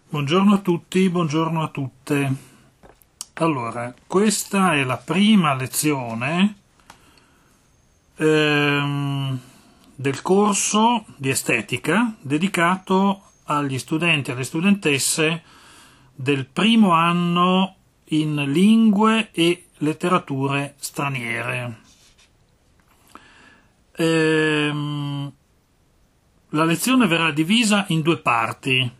Buongiorno a tutti, buongiorno a tutte. Allora, questa è la prima lezione del corso di estetica dedicato agli studenti e alle studentesse del primo anno in lingue e letterature straniere. La lezione verrà divisa in due parti.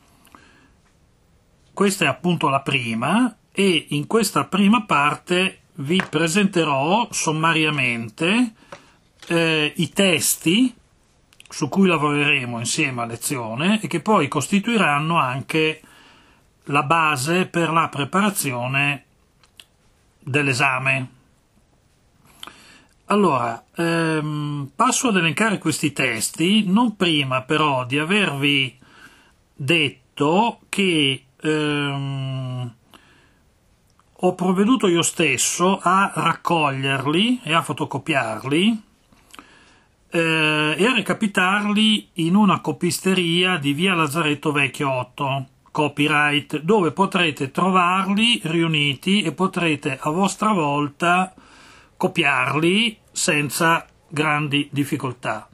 Questa è appunto la prima e in questa prima parte vi presenterò sommariamente i testi su cui lavoreremo insieme a lezione e che poi costituiranno anche la base per la preparazione dell'esame. Allora, passo ad elencare questi testi, non prima però di avervi detto che ho provveduto io stesso a raccoglierli e a fotocopiarli e a recapitarli in una copisteria di via Lazzaretto Vecchio 8, copyright, dove potrete trovarli riuniti e potrete a vostra volta copiarli senza grandi difficoltà.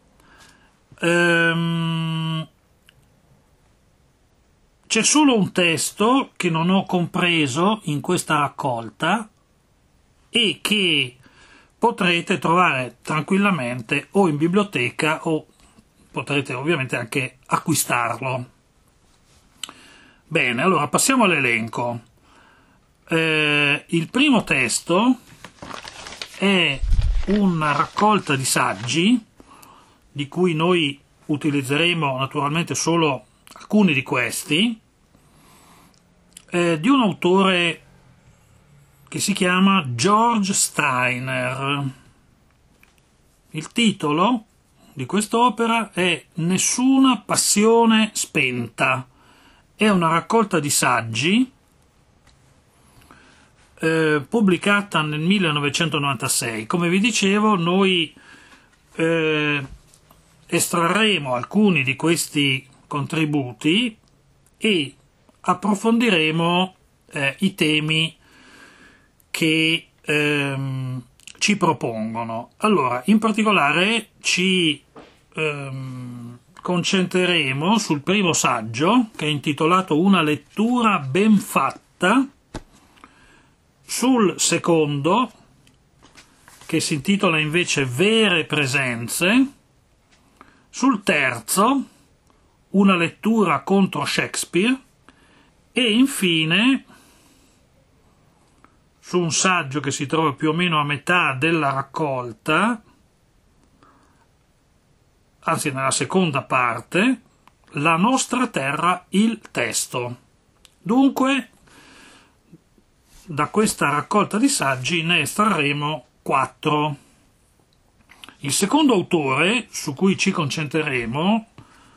C'è solo un testo che non ho compreso in questa raccolta e che potrete trovare tranquillamente o in biblioteca o potrete ovviamente anche acquistarlo. Bene, allora passiamo all'elenco. Il primo testo è una raccolta di saggi di cui noi utilizzeremo naturalmente solo alcuni di questi, di un autore che si chiama George Steiner. Il titolo di quest'opera è Nessuna passione spenta. È una raccolta di saggi pubblicata nel 1996. Come vi dicevo, noi estrarremo alcuni di questi contributi e approfondiremo i temi che ci propongono. Allora, in particolare ci concentreremo sul primo saggio, che è intitolato Una lettura ben fatta, sul secondo, che si intitola invece Vere presenze, sul terzo, Una lettura contro Shakespeare, e infine su un saggio che si trova più o meno a metà della raccolta, anzi nella seconda parte, La nostra terra, il testo. Dunque, da questa raccolta di saggi ne estrarremo 4. Il secondo autore su cui ci concentreremo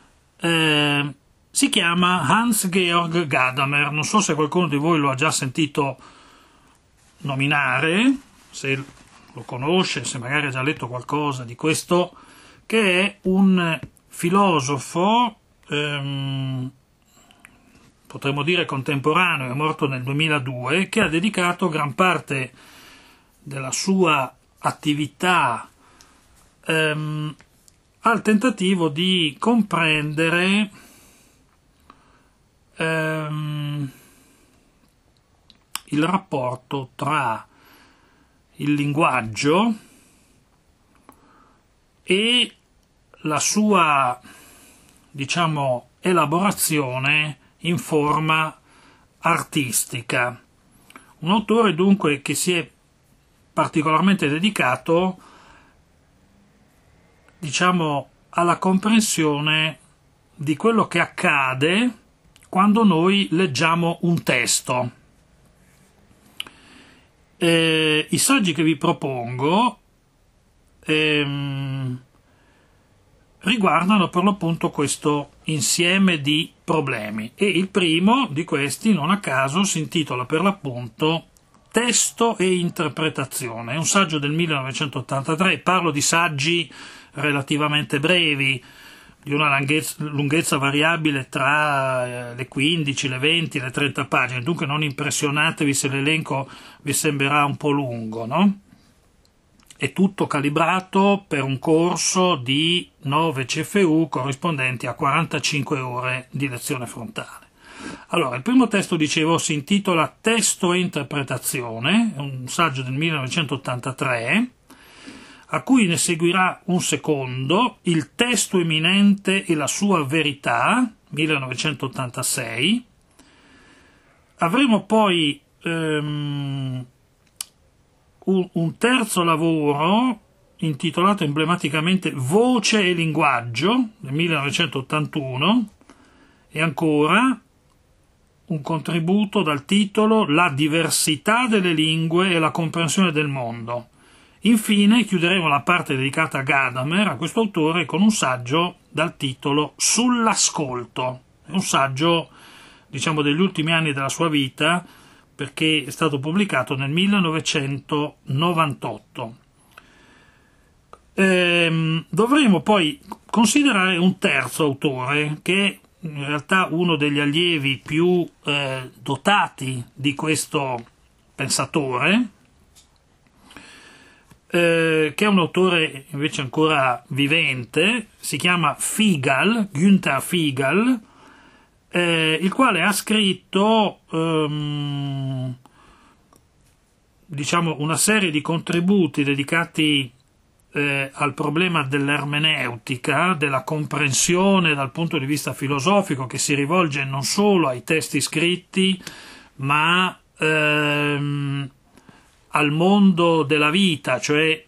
si chiama Hans-Georg Gadamer. Non so se qualcuno di voi lo ha già sentito nominare, se lo conosce, se magari ha già letto qualcosa di questo, che è un filosofo, potremmo dire contemporaneo, è morto nel 2002, che ha dedicato gran parte della sua attività al tentativo di comprendere il rapporto tra il linguaggio e la sua, diciamo, elaborazione in forma artistica. Un autore dunque che si è particolarmente dedicato, diciamo, alla comprensione di quello che accade quando noi leggiamo un testo. I saggi che vi propongo riguardano per l'appunto questo insieme di problemi e il primo di questi, non a caso, si intitola per l'appunto Testo e interpretazione. È un saggio del 1983, parlo di saggi relativamente brevi, di una lunghezza variabile tra le 15, le 20, le 30 pagine, dunque non impressionatevi se l'elenco vi sembrerà un po' lungo, no? È tutto calibrato per un corso di 9 CFU corrispondenti a 45 ore di lezione frontale. Allora, il primo testo, dicevo, si intitola Testo e interpretazione, è un saggio del 1983, a cui ne seguirà un secondo, Il testo eminente e la sua verità, 1986. Avremo poi un terzo lavoro intitolato emblematicamente Voce e linguaggio, del 1981, e ancora un contributo dal titolo La diversità delle lingue e la comprensione del mondo. Infine chiuderemo la parte dedicata a Gadamer, a questo autore, con un saggio dal titolo Sull'ascolto. È un saggio, diciamo, degli ultimi anni della sua vita, perché è stato pubblicato nel 1998. Dovremo poi considerare un terzo autore, che è in realtà uno degli allievi più dotati di questo pensatore, che è un autore invece ancora vivente, si chiama Figal, Günther Figal, il quale ha scritto diciamo una serie di contributi dedicati al problema dell'ermeneutica, della comprensione dal punto di vista filosofico, che si rivolge non solo ai testi scritti, ma al mondo della vita, cioè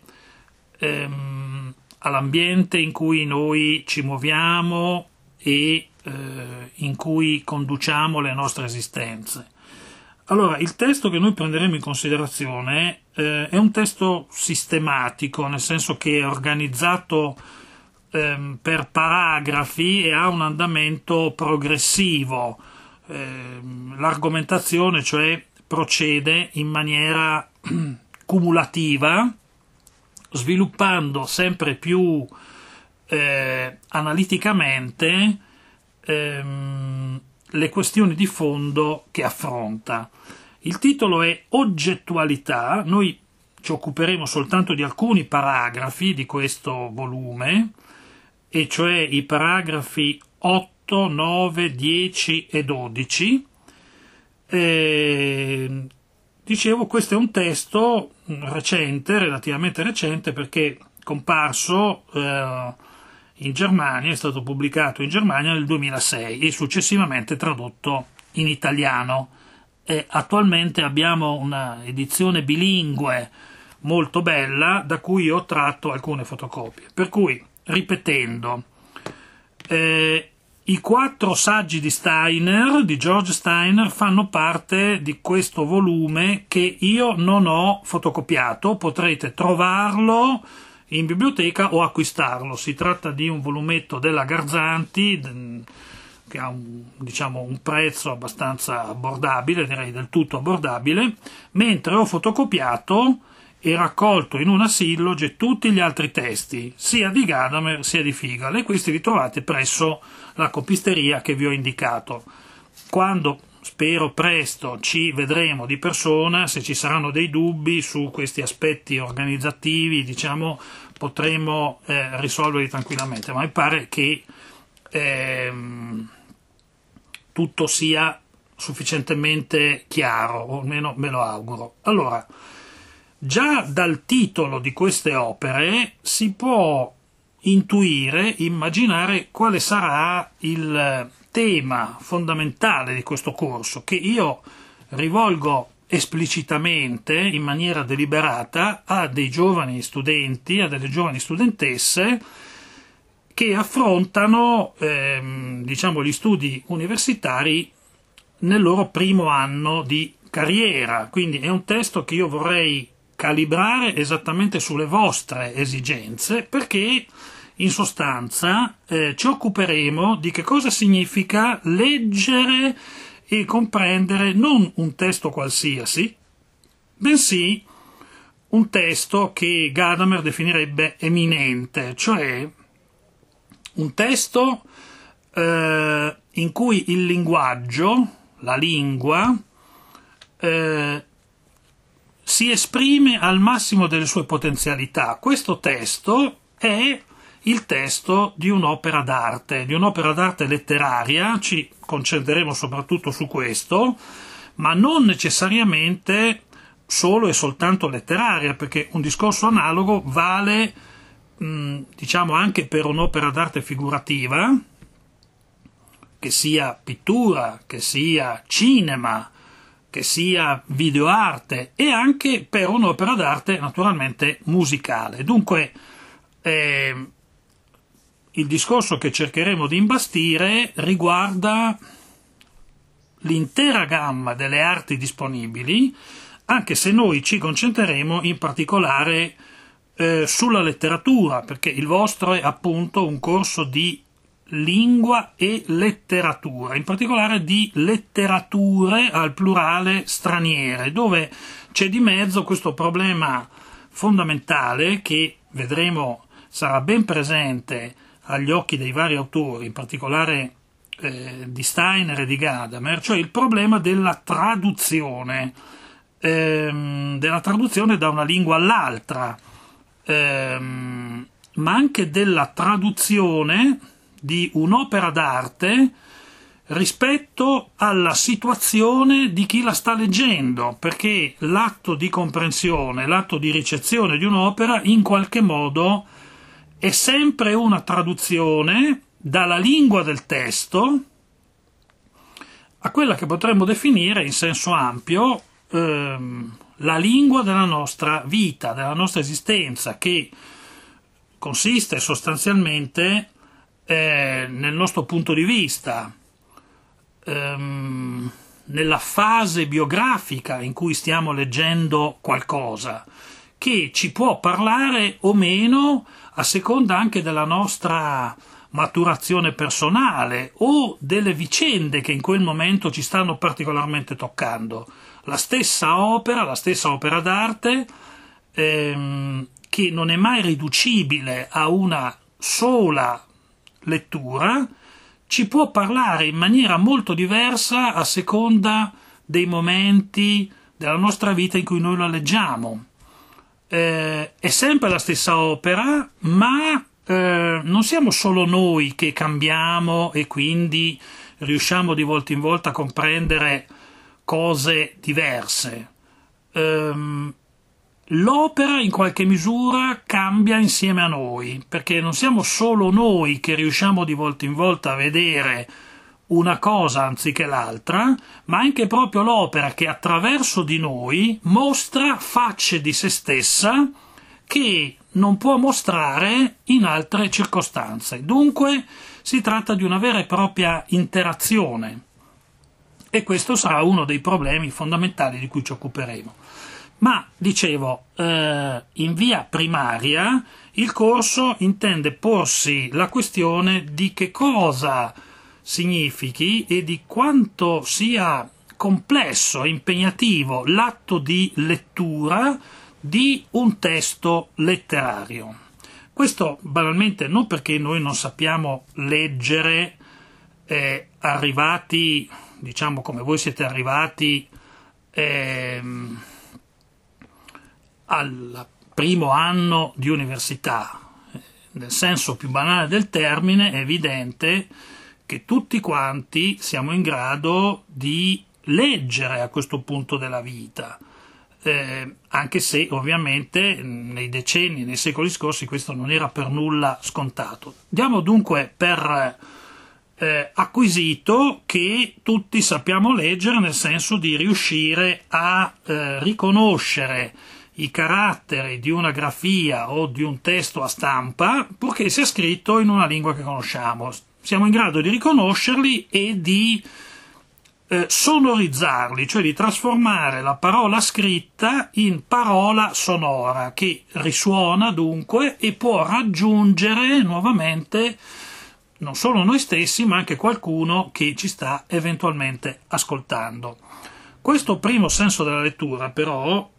all'ambiente in cui noi ci muoviamo e in cui conduciamo le nostre esistenze. Allora, il testo che noi prenderemo in considerazione è un testo sistematico, nel senso che è organizzato per paragrafi e ha un andamento progressivo. L'argomentazione, cioè, procede in maniera cumulativa, sviluppando sempre più analiticamente le questioni di fondo che affronta. Il titolo è Oggettualità. Noi ci occuperemo soltanto di alcuni paragrafi di questo volume, e cioè i paragrafi 8, 9, 10 e 12. Dicevo, questo è un testo recente, relativamente recente, perché è comparso in Germania, è stato pubblicato in Germania nel 2006 e successivamente tradotto in italiano. Attualmente abbiamo una edizione bilingue molto bella, da cui ho tratto alcune fotocopie. Per cui, ripetendo, i 4 saggi di Steiner, di George Steiner, fanno parte di questo volume che io non ho fotocopiato. Potrete trovarlo in biblioteca o acquistarlo. Si tratta di un volumetto della Garzanti, che ha un prezzo abbastanza abbordabile, direi del tutto abbordabile, mentre ho fotocopiato e raccolto in una silloge tutti gli altri testi, sia di Gadamer sia di Figal, e questi li trovate presso la copisteria che vi ho indicato. Quando, spero presto, ci vedremo di persona, se ci saranno dei dubbi su questi aspetti organizzativi, diciamo, potremo risolverli tranquillamente, ma mi pare che tutto sia sufficientemente chiaro, o almeno me lo auguro. Allora, già dal titolo di queste opere si può intuire, immaginare quale sarà il tema fondamentale di questo corso, che io rivolgo esplicitamente, in maniera deliberata, a dei giovani studenti, a delle giovani studentesse che affrontano diciamo gli studi universitari nel loro primo anno di carriera. Quindi è un testo che io vorrei calibrare esattamente sulle vostre esigenze, perché in sostanza ci occuperemo di che cosa significa leggere e comprendere non un testo qualsiasi, bensì un testo che Gadamer definirebbe eminente, cioè un testo in cui il linguaggio, la lingua, si esprime al massimo delle sue potenzialità. Questo testo è il testo di un'opera d'arte letteraria, ci concentreremo soprattutto su questo, ma non necessariamente solo e soltanto letteraria, perché un discorso analogo vale diciamo anche per un'opera d'arte figurativa, che sia pittura, che sia cinema, che sia videoarte, e anche per un'opera d'arte naturalmente musicale. Dunque il discorso che cercheremo di imbastire riguarda l'intera gamma delle arti disponibili, anche se noi ci concentreremo in particolare sulla letteratura, perché il vostro è appunto un corso di lingua e letteratura, in particolare di letterature al plurale straniere, dove c'è di mezzo questo problema fondamentale che vedremo sarà ben presente agli occhi dei vari autori, in particolare di Steiner e di Gadamer, cioè il problema della traduzione da una lingua all'altra, ma anche della traduzione di un'opera d'arte rispetto alla situazione di chi la sta leggendo, perché l'atto di comprensione, l'atto di ricezione di un'opera in qualche modo è sempre una traduzione dalla lingua del testo a quella che potremmo definire in senso ampio la lingua della nostra vita, della nostra esistenza, che consiste sostanzialmente nel nostro punto di vista, nella fase biografica in cui stiamo leggendo qualcosa, che ci può parlare o meno a seconda anche della nostra maturazione personale o delle vicende che in quel momento ci stanno particolarmente toccando. La stessa opera d'arte, che non è mai riducibile a una sola lettura, ci può parlare in maniera molto diversa a seconda dei momenti della nostra vita in cui noi la leggiamo. È sempre la stessa opera, ma non siamo solo noi che cambiamo e quindi riusciamo di volta in volta a comprendere cose diverse. L'opera in qualche misura cambia insieme a noi, perché non siamo solo noi che riusciamo di volta in volta a vedere una cosa anziché l'altra, ma anche proprio l'opera che attraverso di noi mostra facce di se stessa che non può mostrare in altre circostanze. Dunque si tratta di una vera e propria interazione, e questo sarà uno dei problemi fondamentali di cui ci occuperemo. Ma, dicevo, in via primaria il corso intende porsi la questione di che cosa significhi e di quanto sia complesso e impegnativo l'atto di lettura di un testo letterario. Questo banalmente non perché noi non sappiamo leggere, arrivati, diciamo come voi siete arrivati al primo anno di università. Nel senso più banale del termine è evidente che tutti quanti siamo in grado di leggere a questo punto della vita, anche se ovviamente nei decenni, nei secoli scorsi questo non era per nulla scontato. Diamo dunque per acquisito che tutti sappiamo leggere, nel senso di riuscire a riconoscere i caratteri di una grafia o di un testo a stampa, purché sia scritto in una lingua che conosciamo. Siamo in grado di riconoscerli e di sonorizzarli, cioè di trasformare la parola scritta in parola sonora, che risuona dunque e può raggiungere nuovamente non solo noi stessi, ma anche qualcuno che ci sta eventualmente ascoltando. Questo primo senso della lettura, però,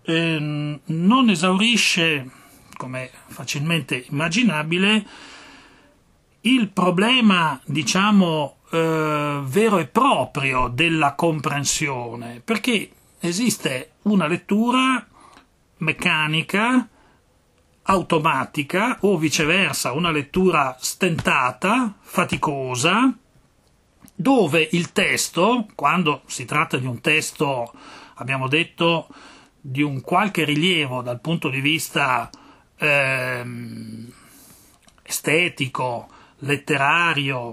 non esaurisce, come facilmente immaginabile, il problema, diciamo, vero e proprio della comprensione, perché esiste una lettura meccanica, automatica, o viceversa una lettura stentata, faticosa, dove il testo, quando si tratta di un testo, abbiamo detto, di un qualche rilievo dal punto di vista estetico, letterario,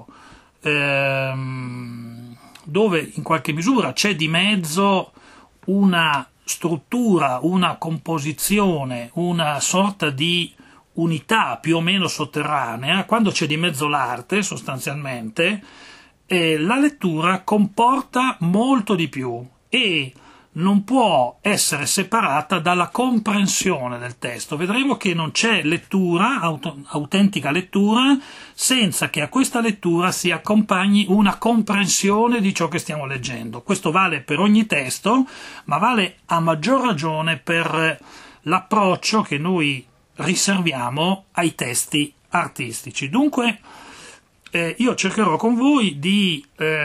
dove in qualche misura c'è di mezzo una struttura, una composizione, una sorta di unità più o meno sotterranea, quando c'è di mezzo l'arte sostanzialmente, la lettura comporta molto di più e non può essere separata dalla comprensione del testo. Vedremo che non c'è lettura, autentica lettura, senza che a questa lettura si accompagni una comprensione di ciò che stiamo leggendo. Questo vale per ogni testo, ma vale a maggior ragione per l'approccio che noi riserviamo ai testi artistici. Dunque, io cercherò con voi di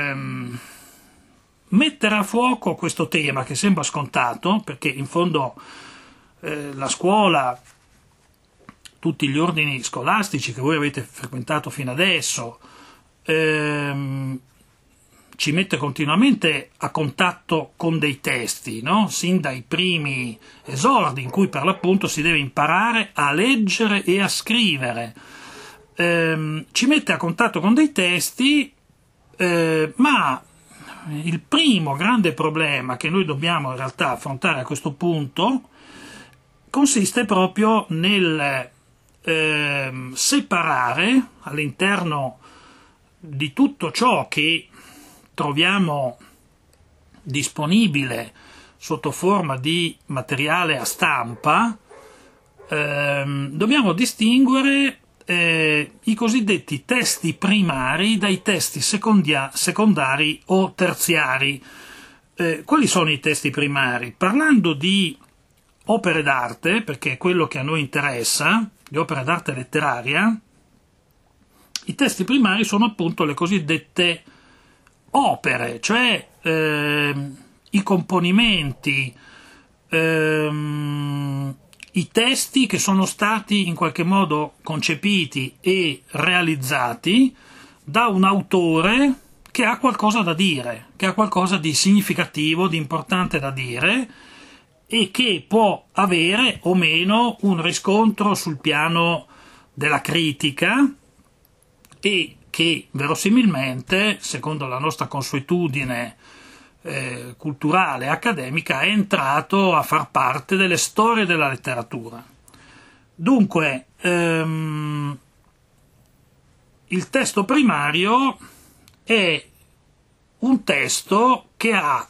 mettere a fuoco questo tema che sembra scontato, perché in fondo la scuola, tutti gli ordini scolastici che voi avete frequentato fino adesso, ci mette continuamente a contatto con dei testi, no? Sin dai primi esordi in cui per l'appunto si deve imparare a leggere e a scrivere. Ci mette a contatto con dei testi, ma il primo grande problema che noi dobbiamo in realtà affrontare a questo punto consiste proprio nel separare all'interno di tutto ciò che troviamo disponibile sotto forma di materiale a stampa, dobbiamo distinguere i cosiddetti testi primari dai testi secondari o terziari. Quali sono i testi primari? Parlando di opere d'arte, perché è quello che a noi interessa, di opere d'arte letteraria, i testi primari sono appunto le cosiddette opere, cioè i componimenti, i testi che sono stati in qualche modo concepiti e realizzati da un autore che ha qualcosa da dire, che ha qualcosa di significativo, di importante da dire e che può avere o meno un riscontro sul piano della critica e che verosimilmente, secondo la nostra consuetudine culturale e accademica, è entrato a far parte delle storie della letteratura. Dunque, il testo primario è un testo che ha,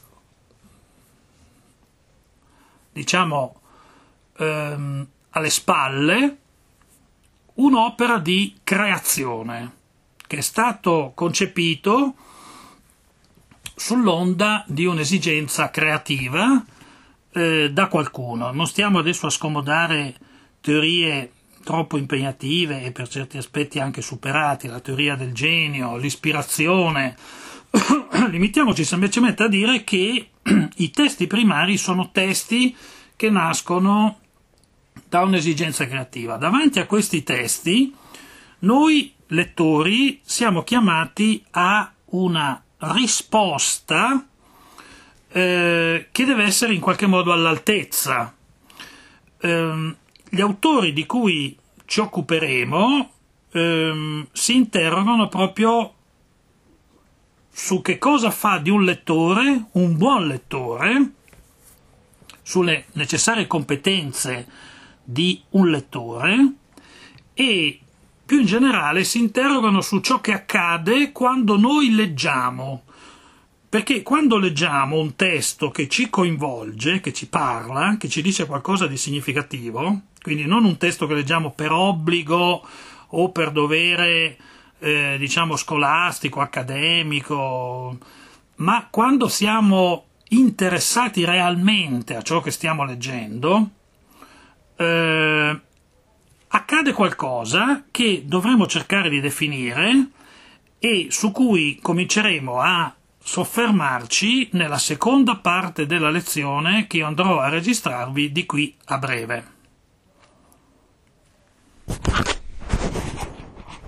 diciamo, alle spalle un'opera di creazione che è stato concepito sull'onda di un'esigenza creativa da qualcuno. Non stiamo adesso a scomodare teorie troppo impegnative e per certi aspetti anche superate, la teoria del genio, l'ispirazione. Limitiamoci semplicemente a dire che i testi primari sono testi che nascono da un'esigenza creativa. Davanti a questi testi noi lettori siamo chiamati a una risposta che deve essere in qualche modo all'altezza. Gli autori di cui ci occuperemo si interrogano proprio su che cosa fa di un lettore un buon lettore, sulle necessarie competenze di un lettore e più in generale si interrogano su ciò che accade quando noi leggiamo, perché quando leggiamo un testo che ci coinvolge, che ci parla, che ci dice qualcosa di significativo, quindi non un testo che leggiamo per obbligo o per dovere diciamo scolastico, accademico, ma quando siamo interessati realmente a ciò che stiamo leggendo, accade qualcosa che dovremo cercare di definire e su cui cominceremo a soffermarci nella seconda parte della lezione che io andrò a registrarvi di qui a breve.